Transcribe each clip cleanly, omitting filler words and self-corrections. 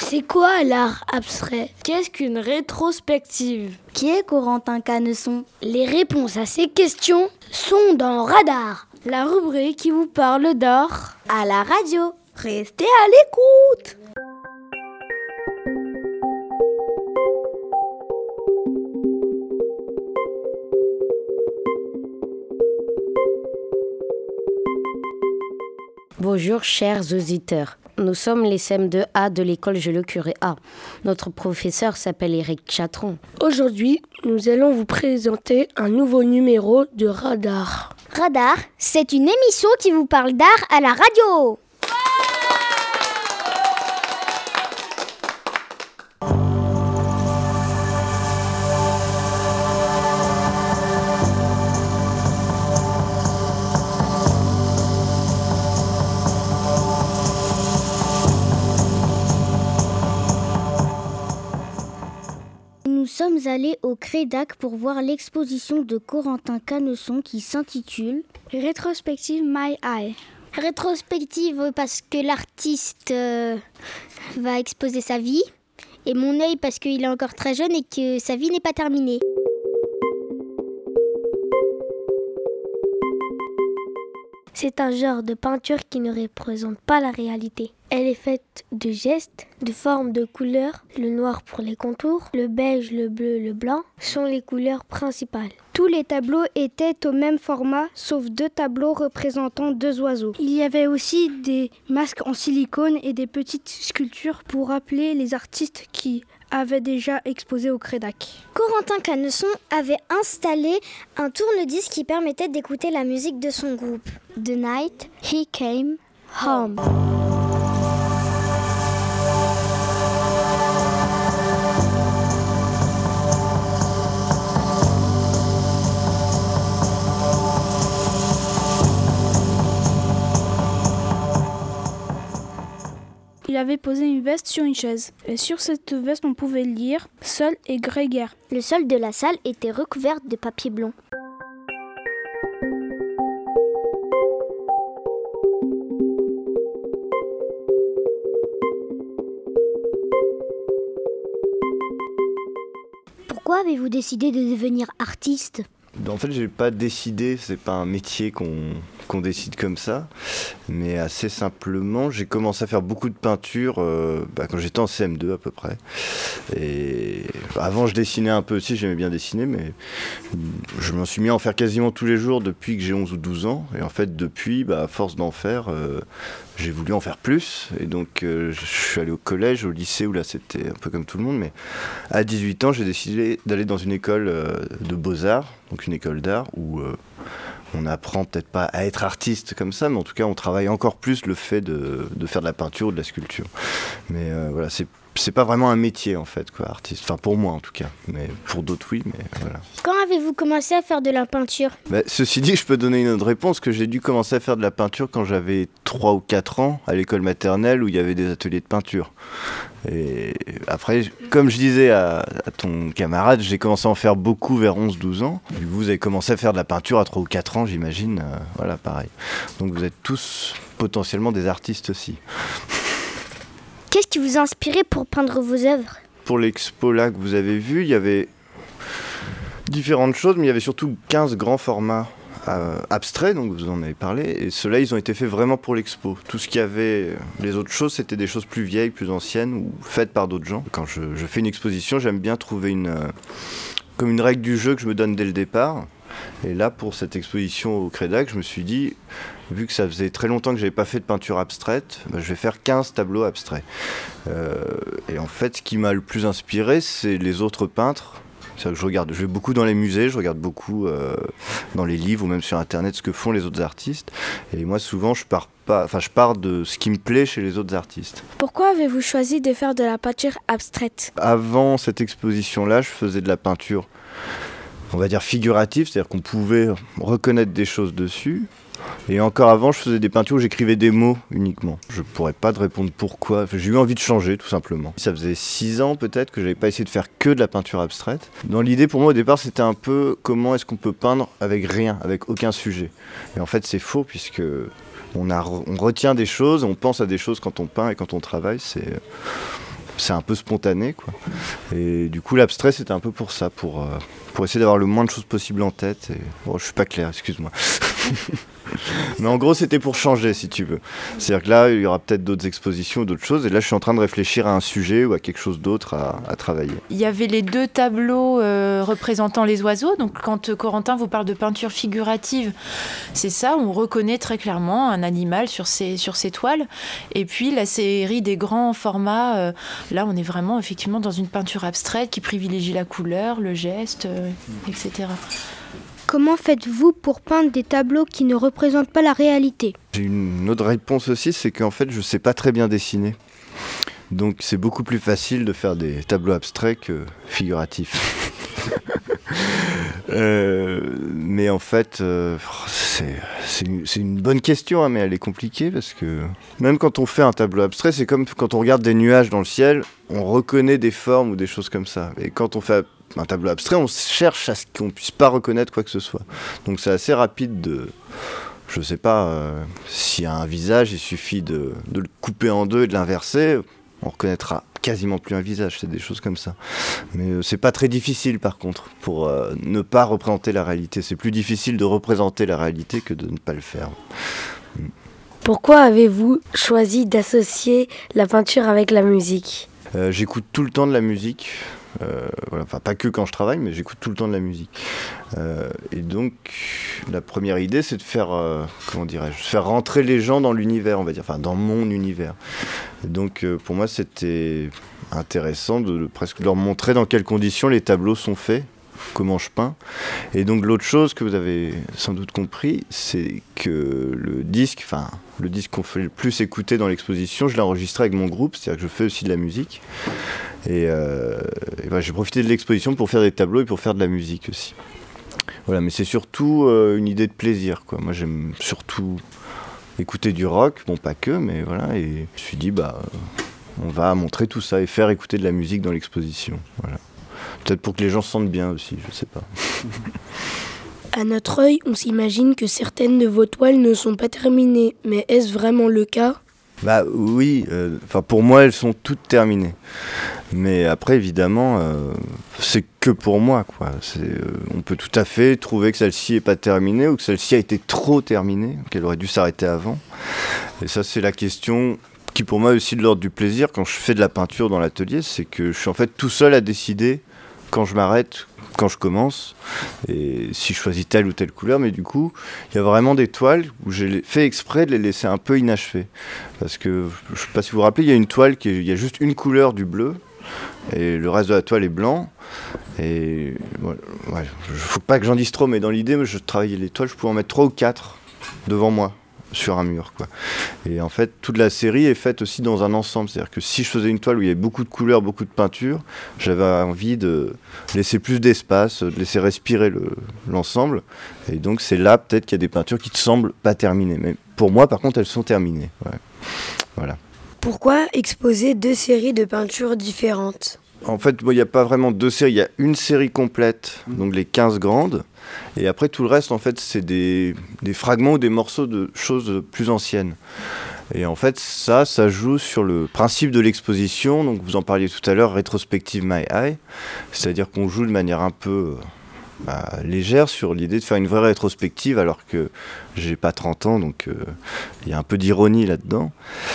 C'est quoi l'art abstrait? Qu'est-ce qu'une rétrospective? Qui est Corentin Canesson? Les réponses à ces questions sont dans Radar, la rubrique qui vous parle d'art à la radio. Restez à l'écoute. Bonjour chers auditeurs, nous sommes les CM2A de l'école Joliot-Curie A. Notre professeur s'appelle Éric Chatron. Aujourd'hui, nous allons vous présenter un nouveau numéro de Radar. Radar, c'est une émission qui vous parle d'art à la radio. Nous sommes allés au Crédac pour voir l'exposition de Corentin Canesson qui s'intitule Rétrospective My Eye. Rétrospective parce que l'artiste va exposer sa vie et mon œil parce qu'il est encore très jeune et que sa vie n'est pas terminée. C'est un genre de peinture qui ne représente pas la réalité. Elle est faite de gestes, de formes, de couleurs. Le noir pour les contours, le beige, le bleu, le blanc sont les couleurs principales. Tous les tableaux étaient au même format, sauf 2 tableaux représentant 2 oiseaux. Il y avait aussi des masques en silicone et des petites sculptures pour rappeler les artistes qui avaient déjà exposé au Crédac. Corentin Canesson avait installé un tourne-disque qui permettait d'écouter la musique de son groupe. The Night He Came Home. Il avait posé une veste sur une chaise. Et sur cette veste, on pouvait lire « Seul et grégaire ». Le sol de la salle était recouvert de papier blanc. Pourquoi avez-vous décidé de devenir artiste ? En fait, j'ai pas décidé, c'est pas un métier qu'on décide comme ça, mais assez simplement, j'ai commencé à faire beaucoup de peinture quand j'étais en CM2 à peu près. Et avant, je dessinais un peu aussi, j'aimais bien dessiner, mais je m'en suis mis à en faire quasiment tous les jours depuis que j'ai 11 ou 12 ans. Et en fait, depuis, à force d'en faire, j'ai voulu en faire plus. Et donc, je suis allé au collège, au lycée, où là, c'était un peu comme tout le monde. Mais à 18 ans, j'ai décidé d'aller dans une école de beaux-arts, donc une école d'art, où on apprend peut-être pas à être artiste comme ça, mais en tout cas, on travaille encore plus le fait de faire de la peinture ou de la sculpture. Mais voilà, c'est pas vraiment un métier en fait, quoi, artiste. Enfin, pour moi en tout cas. Mais pour d'autres, oui, mais voilà. Quand avez-vous commencé à faire de la peinture ? Ceci dit, je peux donner une autre réponse, que j'ai dû commencer à faire de la peinture quand j'avais 3 ou 4 ans, à l'école maternelle, où il y avait des ateliers de peinture. Et après, comme je disais à ton camarade, j'ai commencé à en faire beaucoup vers 11-12 ans. Du coup, vous avez commencé à faire de la peinture à 3 ou 4 ans, j'imagine. Voilà, pareil. Donc vous êtes tous potentiellement des artistes aussi. Qu'est-ce qui vous a inspiré pour peindre vos œuvres ? Pour l'expo là que vous avez vu, il y avait différentes choses, mais il y avait surtout 15 grands formats abstraits, donc vous en avez parlé, et ceux-là, ils ont été faits vraiment pour l'expo. Tout ce qu'il y avait, les autres choses, c'était des choses plus vieilles, plus anciennes, ou faites par d'autres gens. Quand je fais une exposition, j'aime bien trouver comme une règle du jeu que je me donne dès le départ. Et là, pour cette exposition au Crédac, je me suis dit, vu que ça faisait très longtemps que je n'avais pas fait de peinture abstraite, je vais faire 15 tableaux abstraits. Et en fait, ce qui m'a le plus inspiré, c'est les autres peintres. C'est-à-dire que je vais beaucoup dans les musées, je regarde beaucoup dans les livres ou même sur Internet ce que font les autres artistes. Et moi, souvent, je pars de ce qui me plaît chez les autres artistes. Pourquoi avez-vous choisi de faire de la peinture abstraite ? Avant cette exposition-là, je faisais de la peinture, on va dire figurative, c'est-à-dire qu'on pouvait reconnaître des choses dessus. Et encore avant, je faisais des peintures où j'écrivais des mots uniquement. Je pourrais pas te répondre pourquoi. J'ai eu envie de changer, tout simplement. Ça faisait 6 ans peut-être que j'avais pas essayé de faire que de la peinture abstraite. Dans l'idée, pour moi, au départ, c'était un peu comment est-ce qu'on peut peindre avec rien, avec aucun sujet. Et en fait, c'est faux, puisque on retient des choses, on pense à des choses quand on peint et quand on travaille. c'est un peu spontané, quoi. Et du coup, l'abstrait, c'était un peu pour ça, pour essayer d'avoir le moins de choses possible en tête. Et... Bon, je suis pas clair, excuse-moi. Mais en gros, c'était pour changer, si tu veux. C'est-à-dire que là, il y aura peut-être d'autres expositions ou d'autres choses. Et là, je suis en train de réfléchir à un sujet ou à quelque chose d'autre à travailler. Il y avait les 2 tableaux représentant les oiseaux. Donc, quand Corentin vous parle de peinture figurative, c'est ça, on reconnaît très clairement un animal sur ces toiles. Et puis, la série des grands formats, là, on est vraiment effectivement dans une peinture abstraite qui privilégie la couleur, le geste, etc. Comment faites-vous pour peindre des tableaux qui ne représentent pas la réalité ? J'ai une autre réponse aussi, c'est qu'en fait, je ne sais pas très bien dessiner. Donc, c'est beaucoup plus facile de faire des tableaux abstraits que figuratifs. Mais en fait, c'est une bonne question, hein, mais elle est compliquée parce que même quand on fait un tableau abstrait, c'est comme quand on regarde des nuages dans le ciel, on reconnaît des formes ou des choses comme ça. Et quand on fait un tableau abstrait, on cherche à ce qu'on ne puisse pas reconnaître quoi que ce soit. Donc c'est assez rapide de... Je sais pas, s'il y a un visage, il suffit de le couper en deux et de l'inverser, on reconnaîtra quasiment plus un visage, c'est des choses comme ça. Mais c'est pas très difficile par contre, pour ne pas représenter la réalité. C'est plus difficile de représenter la réalité que de ne pas le faire. Pourquoi avez-vous choisi d'associer la peinture avec la musique ? J'écoute tout le temps de la musique. Voilà, enfin, pas que quand je travaille, mais j'écoute tout le temps de la musique. Et donc, la première idée, c'est de faire, faire rentrer les gens dans l'univers, on va dire, enfin, dans mon univers. Et donc, pour moi, c'était intéressant de presque leur montrer dans quelles conditions les tableaux sont faits, comment je peins. Et donc, l'autre chose que vous avez sans doute compris, c'est que le disque qu'on fait le plus écouter dans l'exposition, je l'ai enregistré avec mon groupe, c'est-à-dire que je fais aussi de la musique. Et voilà, j'ai profité de l'exposition pour faire des tableaux et pour faire de la musique aussi. Voilà, mais c'est surtout une idée de plaisir, quoi. Moi, j'aime surtout écouter du rock, bon, pas que, mais voilà. Et je me suis dit, on va montrer tout ça et faire écouter de la musique dans l'exposition. Voilà. Peut-être pour que les gens se sentent bien aussi, je sais pas. À notre œil, on s'imagine que certaines de vos toiles ne sont pas terminées, mais est-ce vraiment le cas ? Bah oui, pour moi elles sont toutes terminées. Mais après évidemment, c'est que pour moi, quoi. On peut tout à fait trouver que celle-ci n'est pas terminée ou que celle-ci a été trop terminée, qu'elle aurait dû s'arrêter avant. Et ça c'est la question qui pour moi est aussi de l'ordre du plaisir quand je fais de la peinture dans l'atelier, c'est que je suis en fait tout seul à décider quand je m'arrête, quand je commence, et si je choisis telle ou telle couleur, mais du coup, il y a vraiment des toiles où j'ai fait exprès de les laisser un peu inachevées. Parce que, je ne sais pas si vous vous rappelez, il y a une toile il y a juste une couleur du bleu, et le reste de la toile est blanc. Et ouais, faut pas que j'en dise trop, mais dans l'idée, je travaillais les toiles, je pouvais en mettre 3 ou 4 devant moi, sur un mur, quoi. Et en fait, toute la série est faite aussi dans un ensemble. C'est-à-dire que si je faisais une toile où il y avait beaucoup de couleurs, beaucoup de peinture, j'avais envie de laisser plus d'espace, de laisser respirer l'ensemble. Et donc, c'est là peut-être qu'il y a des peintures qui ne semblent pas terminées. Mais pour moi, par contre, elles sont terminées. Ouais. Voilà. Pourquoi exposer 2 séries de peintures différentes ? En fait, il n'y a pas vraiment 2 séries. Il y a une série complète, donc les 15 grandes. Et après, tout le reste, en fait, c'est des fragments ou des morceaux de choses plus anciennes. Et en fait, ça joue sur le principe de l'exposition. Donc, vous en parliez tout à l'heure, Retrospective My Eye. C'est-à-dire qu'on joue de manière un peu légère sur l'idée de faire une vraie rétrospective, alors que j'ai pas 30 ans, donc il y a un peu d'ironie là-dedans.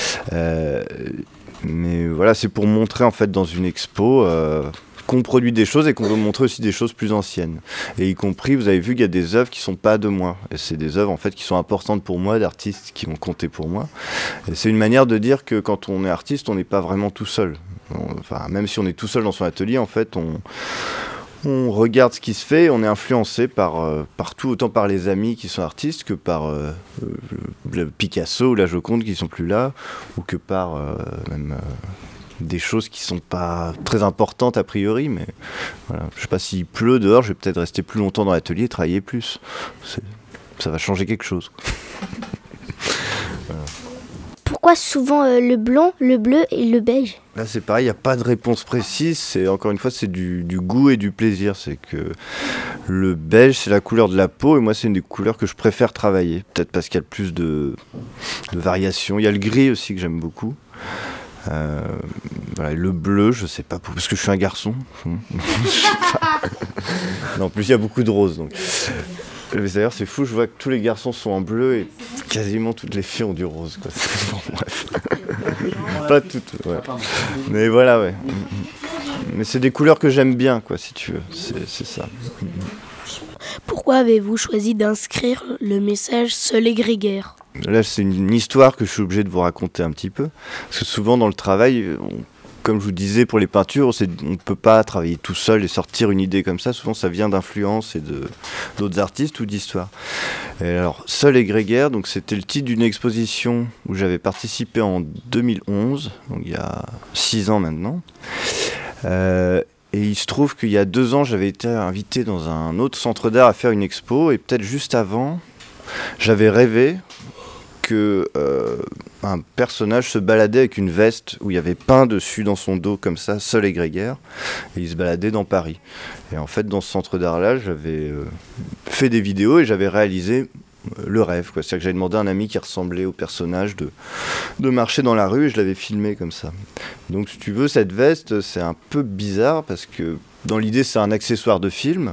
Mais voilà, c'est pour montrer, en fait, dans une expo... qu'on produit des choses et qu'on veut montrer aussi des choses plus anciennes. Et y compris, vous avez vu qu'il y a des œuvres qui ne sont pas de moi. Et c'est des œuvres en fait qui sont importantes pour moi, d'artistes qui ont compté pour moi. Et c'est une manière de dire que quand on est artiste, on n'est pas vraiment tout seul. Enfin, même si on est tout seul dans son atelier, en fait, on regarde ce qui se fait, on est influencé partout, autant par les amis qui sont artistes que par Picasso ou la Joconde qui ne sont plus là, ou que par même... des choses qui sont pas très importantes a priori, mais voilà. Je sais pas, s'il pleut dehors, je vais peut-être rester plus longtemps dans l'atelier et travailler plus. Ça va changer quelque chose. Voilà. Pourquoi souvent le blanc, le bleu et le beige ? Là c'est pareil, il n'y a pas de réponse précise, encore une fois c'est du goût et du plaisir. C'est que le beige c'est la couleur de la peau et moi c'est une des couleurs que je préfère travailler, peut-être parce qu'il y a plus de variations. Il y a le gris aussi que j'aime beaucoup. Voilà, le bleu, je sais pas, parce que je suis un garçon. Non, en plus, il y a beaucoup de roses. Donc. Mais d'ailleurs, c'est fou, je vois que tous les garçons sont en bleu et quasiment toutes les filles ont du rose. Quoi. Bon, bref. Pas toutes, ouais. Mais voilà, ouais. Mais c'est des couleurs que j'aime bien, quoi, si tu veux. C'est ça. Pourquoi avez-vous choisi d'inscrire le message seul et grégaire ? Là, c'est une histoire que je suis obligé de vous raconter un petit peu. Parce que souvent, dans le travail, comme je vous disais, pour les peintures, on ne peut pas travailler tout seul et sortir une idée comme ça. Souvent, ça vient d'influence et d'autres artistes ou d'histoires. Et alors, seul et grégaire, donc c'était le titre d'une exposition où j'avais participé en 2011, donc il y a 6 ans maintenant. Et il se trouve qu'il y a 2 ans, j'avais été invité dans un autre centre d'art à faire une expo. Et peut-être juste avant, j'avais rêvé qu'un personnage se baladait avec une veste où il y avait peint dessus dans son dos comme ça, seul et grégaire. Et il se baladait dans Paris. Et en fait, dans ce centre d'art-là, j'avais fait des vidéos et j'avais réalisé le rêve, quoi. C'est-à-dire que j'avais demandé à un ami qui ressemblait au personnage de marcher dans la rue et je l'avais filmé comme ça. Donc si tu veux, cette veste, c'est un peu bizarre parce que dans l'idée, c'est un accessoire de film.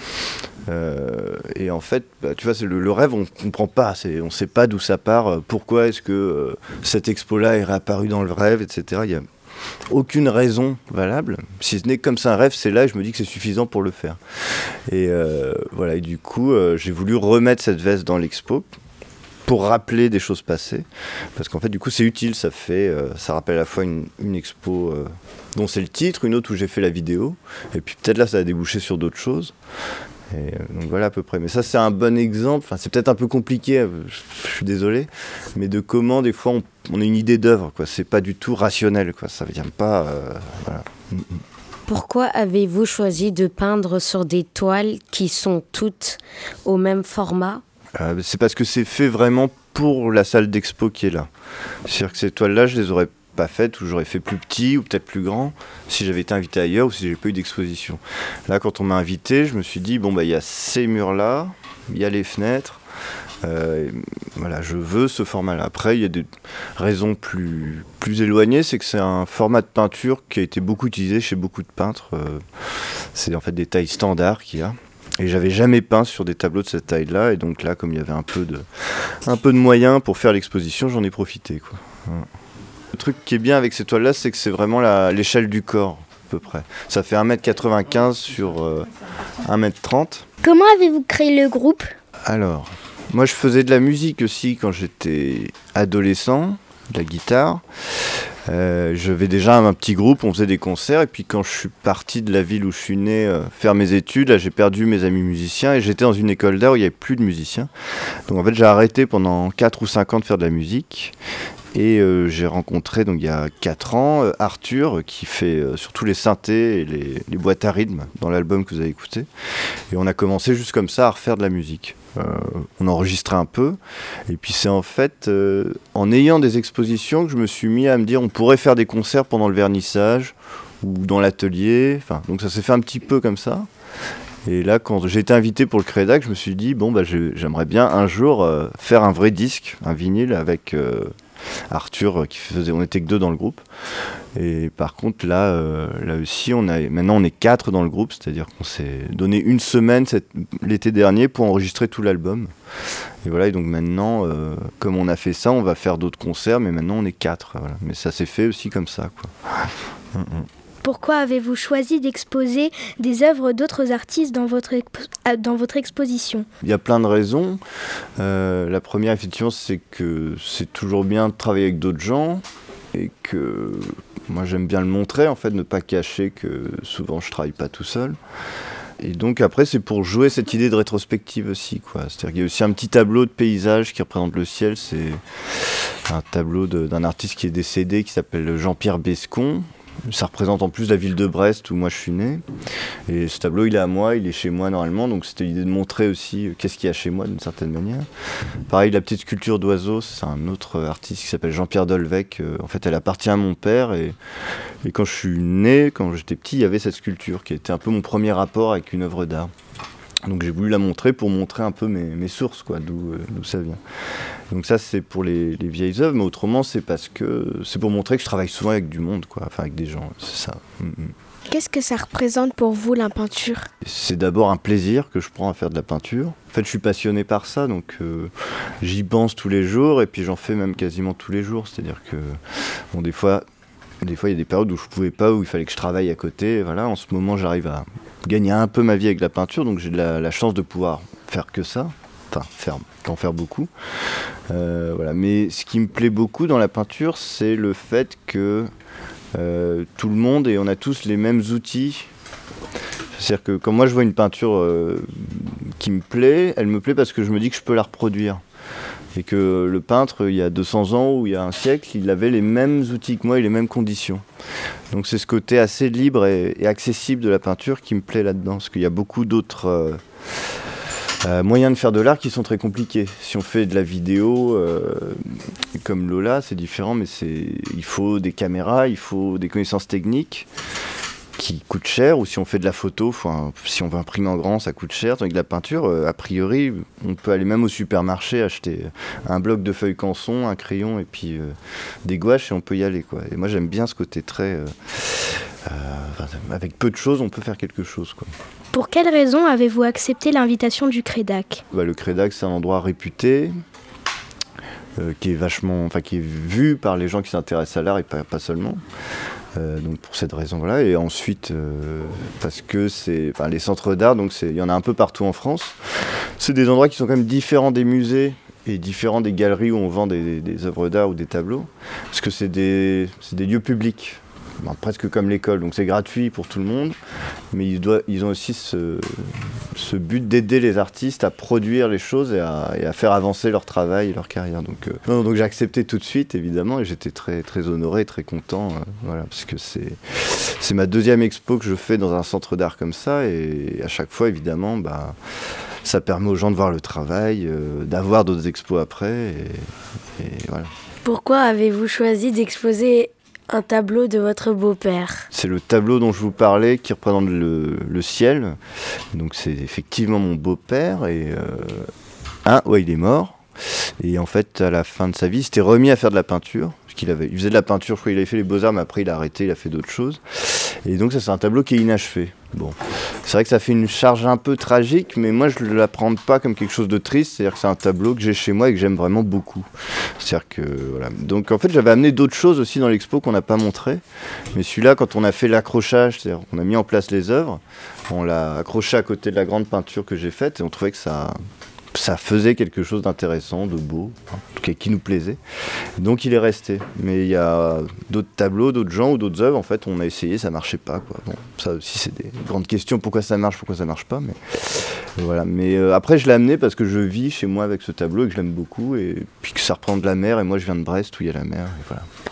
Et en fait, tu vois, c'est le rêve, on ne comprend pas, on ne sait pas d'où ça part, pourquoi est-ce que cette expo-là est réapparue dans le rêve, etc. Il n'y a aucune raison valable, si ce n'est que comme c'est un rêve, c'est là et je me dis que c'est suffisant pour le faire. Et voilà, et du coup, j'ai voulu remettre cette veste dans l'expo pour rappeler des choses passées, parce qu'en fait, du coup, c'est utile, ça rappelle à la fois une expo dont c'est le titre, une autre où j'ai fait la vidéo, et puis peut-être là, ça a débouché sur d'autres choses. Et donc voilà à peu près. Mais ça, c'est un bon exemple. Enfin, c'est peut-être un peu compliqué, je suis désolé, mais de comment des fois on a une idée d'œuvre, quoi. C'est pas du tout rationnel, quoi. Ça vient pas. Voilà. Pourquoi avez-vous choisi de peindre sur des toiles qui sont toutes au même format ? C'est parce que c'est fait vraiment pour la salle d'expo qui est là. C'est-à-dire que ces toiles-là, je les aurais pas faites, ou j'aurais fait plus petit ou peut-être plus grand si j'avais été invité ailleurs ou si j'ai pas eu d'exposition. Là, quand on m'a invité, je me suis dit bon, il y a ces murs-là, il y a les fenêtres, voilà, je veux ce format-là. Après, il y a des raisons plus éloignées, c'est que c'est un format de peinture qui a été beaucoup utilisé chez beaucoup de peintres. C'est en fait des tailles standards qu'il y a. Et j'avais jamais peint sur des tableaux de cette taille-là, et donc là, comme il y avait un peu de moyens pour faire l'exposition, j'en ai profité, quoi. Voilà. Le truc qui est bien avec ces toiles-là, c'est que c'est vraiment l'échelle du corps, à peu près. Ça fait 1m95 sur 1m30. Comment avez-vous créé le groupe ? Alors, moi je faisais de la musique aussi quand j'étais adolescent, de la guitare. J'avais déjà un petit groupe, on faisait des concerts, et puis quand je suis parti de la ville où je suis né faire mes études, là j'ai perdu mes amis musiciens, et j'étais dans une école d'art où il n'y avait plus de musiciens. Donc en fait j'ai arrêté pendant 4 ou 5 ans de faire de la musique. Et j'ai rencontré donc il y a 4 ans Arthur qui fait surtout les synthés et les boîtes à rythme dans l'album que vous avez écouté. Et on a commencé juste comme ça à refaire de la musique. On enregistrait un peu. Et puis c'est en fait en ayant des expositions que je me suis mis à me dire on pourrait faire des concerts pendant le vernissage ou dans l'atelier. Enfin, donc ça s'est fait un petit peu comme ça. Et là, quand j'ai été invité pour le Crédac, je me suis dit j'aimerais bien un jour faire un vrai disque, un vinyle avec Arthur on était que 2 dans le groupe. Et par contre là aussi maintenant on est 4 dans le groupe, c'est-à-dire qu'on s'est donné une semaine l'été dernier pour enregistrer tout l'album. Et voilà, et donc maintenant comme on a fait ça, on va faire d'autres concerts, mais maintenant on est 4, voilà. Mais ça s'est fait aussi comme ça, quoi. Pourquoi avez-vous choisi d'exposer des œuvres d'autres artistes dans votre exposition ? Il y a plein de raisons. La première, effectivement, c'est que c'est toujours bien de travailler avec d'autres gens et que moi, j'aime bien le montrer, en fait, ne pas cacher que souvent, je ne travaille pas tout seul. Et donc après, c'est pour jouer cette idée de rétrospective aussi, quoi. C'est-à-dire qu'il y a aussi un petit tableau de paysage qui représente le ciel. C'est un tableau d'un artiste qui est décédé, qui s'appelle Jean-Pierre Bescon. Ça représente en plus la ville de Brest où moi je suis né. Et ce tableau, il est à moi, il est chez moi normalement. Donc c'était l'idée de montrer aussi qu'est-ce qu'il y a chez moi d'une certaine manière. Pareil, la petite sculpture d'oiseau, c'est un autre artiste qui s'appelle Jean-Pierre Dolvec. En fait, elle appartient à mon père. Et quand je suis né, quand j'étais petit, il y avait cette sculpture qui était un peu mon premier rapport avec une œuvre d'art. Donc j'ai voulu la montrer pour montrer un peu mes sources, quoi, d'où ça vient. Donc ça, c'est pour les vieilles œuvres, mais autrement, c'est parce que c'est pour montrer que je travaille souvent avec du monde, quoi, enfin avec des gens, c'est ça. Qu'est-ce que ça représente pour vous, la peinture ? C'est d'abord un plaisir que je prends à faire de la peinture. En fait, je suis passionné par ça, donc j'y pense tous les jours, et puis j'en fais même quasiment tous les jours. C'est-à-dire que, bon, des fois, il y a des périodes où je pouvais pas, où il fallait que je travaille à côté. Et voilà, en ce moment, j'arrive à gagner un peu ma vie avec la peinture, donc j'ai la chance de pouvoir faire que ça. Enfin, qu'en faire beaucoup. Voilà. Mais ce qui me plaît beaucoup dans la peinture, c'est le fait que tout le monde, et on a tous les mêmes outils. C'est-à-dire que quand moi je vois une peinture qui me plaît, elle me plaît parce que je me dis que je peux la reproduire. Et que le peintre, il y a 200 ans ou il y a un siècle, il avait les mêmes outils que moi et les mêmes conditions. Donc c'est ce côté assez libre et accessible de la peinture qui me plaît là-dedans. Parce qu'il y a beaucoup d'autres moyens de faire de l'art qui sont très compliqués. Si on fait de la vidéo, comme Lola, c'est différent, mais il faut des caméras, il faut des connaissances techniques qui coûtent cher, ou si on fait de la photo, si on veut imprimer en grand, ça coûte cher. Tandis que la peinture, a priori, on peut aller même au supermarché, acheter un bloc de feuilles canson, un crayon et puis des gouaches et on peut y aller, quoi. Et moi j'aime bien ce côté très... avec peu de choses, on peut faire quelque chose, quoi. Pour quelle raison avez-vous accepté l'invitation du Crédac ? Le Crédac, c'est un endroit réputé, qui est vu par les gens qui s'intéressent à l'art et pas seulement. Donc pour cette raison-là, et ensuite parce que les centres d'art, donc il y en a un peu partout en France. C'est des endroits qui sont quand même différents des musées et différents des galeries où on vend des œuvres d'art ou des tableaux, parce que c'est des lieux publics. Presque comme l'école, donc c'est gratuit pour tout le monde, mais ils ont aussi ce but d'aider les artistes à produire les choses et à faire avancer leur travail et leur carrière. Donc j'ai accepté tout de suite, évidemment, et j'étais très, très honoré, très content, voilà, parce que c'est ma deuxième expo que je fais dans un centre d'art comme ça, et à chaque fois, évidemment, ça permet aux gens de voir le travail, d'avoir d'autres expos après, et voilà. Pourquoi avez-vous choisi d'exposer un tableau de votre beau-père? C'est le tableau dont je vous parlais qui représente le ciel. Donc c'est effectivement mon beau-père. Et il est mort. Et en fait, à la fin de sa vie, il s'était remis à faire de la peinture. Il faisait de la peinture, je crois qu'il avait fait les beaux-arts, mais après il a arrêté, il a fait d'autres choses. Et donc ça, c'est un tableau qui est inachevé. Bon, c'est vrai que ça fait une charge un peu tragique, mais moi je ne la prends pas comme quelque chose de triste. C'est-à-dire que c'est un tableau que j'ai chez moi et que j'aime vraiment beaucoup. C'est-à-dire que voilà. Donc en fait, j'avais amené d'autres choses aussi dans l'expo qu'on n'a pas montré. Mais celui-là, quand on a fait l'accrochage, c'est-à-dire qu'on a mis en place les œuvres, on l'a accroché à côté de la grande peinture que j'ai faite et on trouvait que ça faisait quelque chose d'intéressant, de beau, en tout cas qui nous plaisait. Donc il est resté. Mais il y a d'autres tableaux, d'autres gens ou d'autres œuvres, en fait, on a essayé, ça marchait pas, quoi. Bon, ça aussi, c'est des grandes questions, pourquoi ça marche pas, mais voilà. Mais après, je l'ai amené parce que je vis chez moi avec ce tableau et que je l'aime beaucoup, et puis que ça reprend de la mer, et moi je viens de Brest où il y a la mer, et voilà.